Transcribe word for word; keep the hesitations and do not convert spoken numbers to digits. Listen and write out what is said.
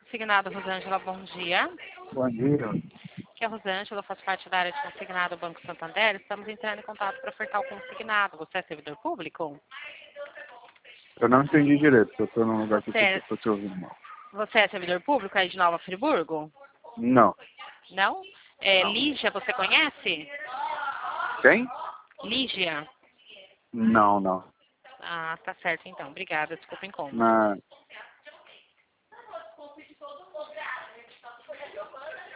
Consignado, Rosângela, bom dia. Bom dia. Aqui é a Rosângela, eu faço parte da área de consignado do Banco Santander. Estamos entrando em contato para ofertar o consignado. Você é servidor público? Eu não entendi direito, eu estou num lugar que Você eu é, estou te ouvindo mal. você é servidor público aí de Nova Friburgo? Não. Não? É, Não. Lígia, você conhece? Quem? Lígia? Não, não. Ah, tá certo então. Obrigada, desculpa o incômodo. Na...